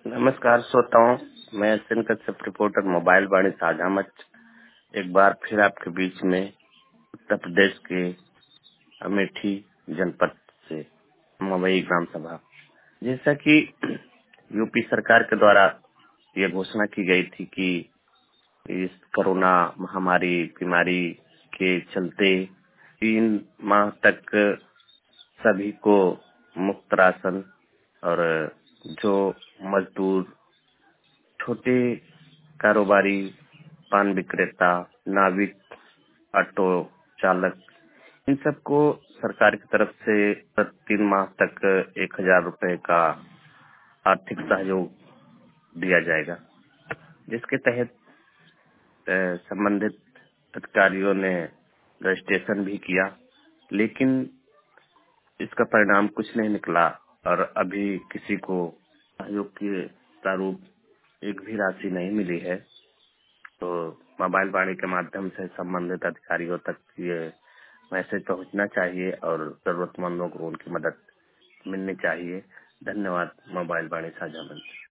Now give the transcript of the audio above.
नमस्कार श्रोताओं। मैं SN Kashyap reporter mobile Vaani साझा मंच एक बार फिर आपके बीच में उत्तर प्रदेश के अमेठी जनपद से मवई ग्राम सभा। जैसा कि यूपी सरकार के द्वारा यह घोषणा की गई थी कि इस कोरोना महामारी बीमारी के चलते 3 माह तक सभी को मुफ्त राशन और जो मजदूर, छोटे कारोबारी, पान विक्रेता, नाविक, ऑटो चालक, इन सबको सरकार की तरफ से 3 माह तक 1,000 रुपए का आर्थिक सहयोग दिया जाएगा, जिसके तहत संबंधित अधिकारियों ने रजिस्ट्रेशन भी किया, लेकिन इसका परिणाम कुछ नहीं निकला और अभी किसी को सहयोग के प्रारूप एक भी राशि नहीं मिली है। तो मोबाइल वाणी के माध्यम से संबंधित अधिकारियों तक ये मैसेज पहुंचना चाहिए और जरूरतमंदों को उनकी मदद मिलनी चाहिए। धन्यवाद। मोबाइल वाणी साझा मंच।